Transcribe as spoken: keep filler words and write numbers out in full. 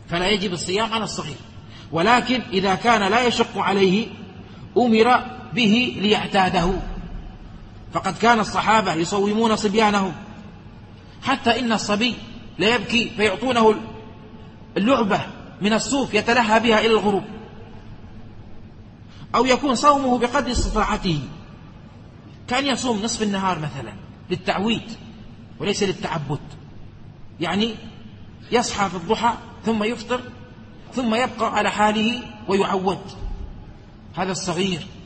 فلا يجب الصيام على الصغير. ولكن إذا كان لا يشق عليه أمر به ليعتاده، فقد كان الصحابة يصومون صبيانهم، حتى إن الصبي لا يبكي فيعطونه اللعبة من الصوف يتلهى بها إلى الغروب، أو يكون صومه بقدر استطاعته، كان يصوم نصف النهار مثلا للتعويد وليس للتعبد، يعني يصحى في الضحى ثم يفطر ثم يبقى على حاله ويعود. هذا الصغير